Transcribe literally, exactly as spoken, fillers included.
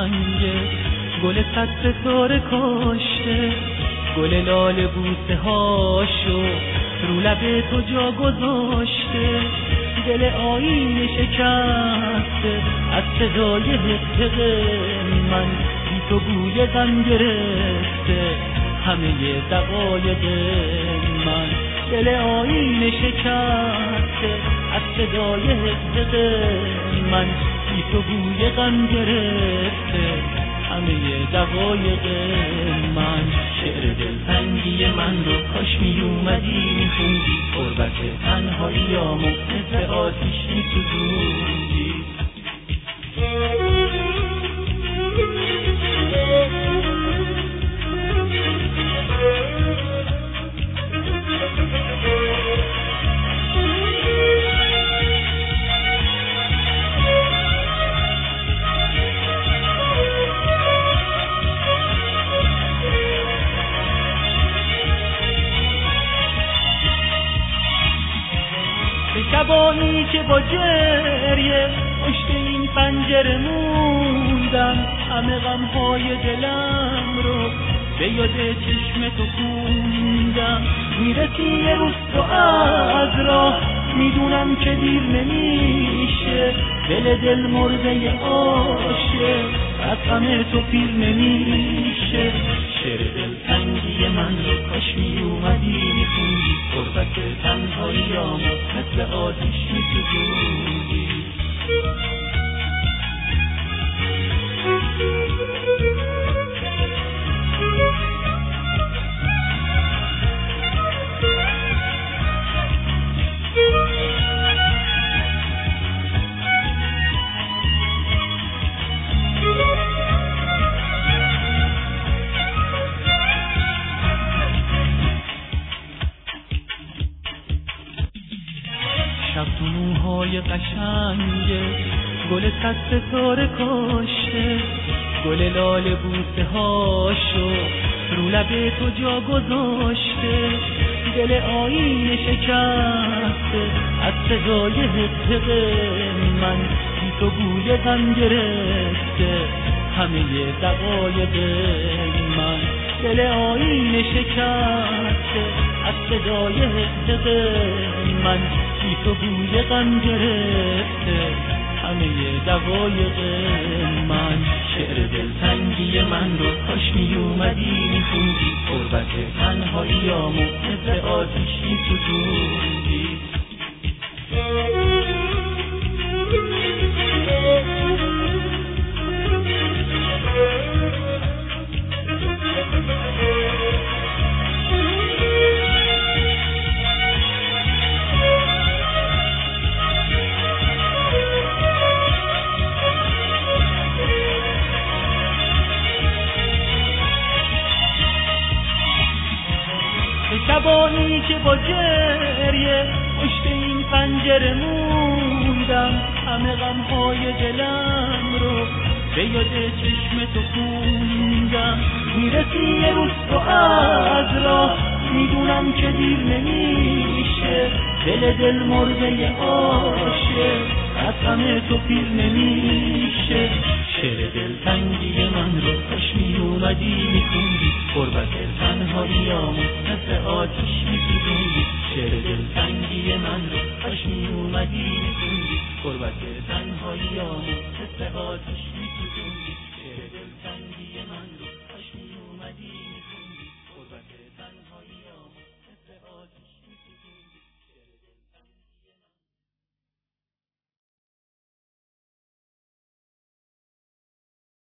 قشنگه، گل صد ستاره کاشته، گل لاله بوسه هاشو رو لب تو جا گذاشته، دل آینه شکسته از صدای حق من، بی تو بوی غم گرفته همه دقایق من، دل آینه شکسته از صدای حق من، بی تو بوی غم گرفته همه دقایق من. شعر دلتنگی من رو کاش می اومدی میخوندی، غربت تنهاییامو مثل آتیش میسوزوندی. شبانی که با جریه پشت این پنجره موندم، همه غمهای دلم رو به یاد چشم تو خوندم. میرسی یه روز تو از راه، میدونم که دیر نمیشه، دل دل مرده عاشق از غم تو پیر نمیشه. شعر دلتنگی من رو کاش می اومدی میخوندی، غربت تنهاییامو مثل آتیش میسوزوندی. شب تو موهای قشنگه، گل صد ستاره کاشته، گل لاله بوسه هاشو رو لب تو جا گذاشته، دل آینه شکسته از صدای حق من، بی تو بوی غم گرفته همه دقایق من، دل آینه شکسته از صدای حق من، بی تو بوی غم گرفته همه دقایق من. شعر دلتنگی من رو کاش می اومدی میخوندی، غربت تنهاییامو مثل آتیش میسوزوندی. شبانی که با جریه پشت این پنجره موندم، همه غمهای دلم رو به یاد چشم تو خوندم. میرسی یه روز تو از راه، میدونم که دیر نمیشه، دل دل مرده عاشق از همه تو پیر نمیشه. شعر دلتنگی من رو کاش می اومدی میخوندی، غربت تنهاییامو مثل آتیش میسوزوندی. شعر دلتنگی من رو کاش می اومدی میخوندی، غربت تنهاییامو مثل آتیش میسوزوندی.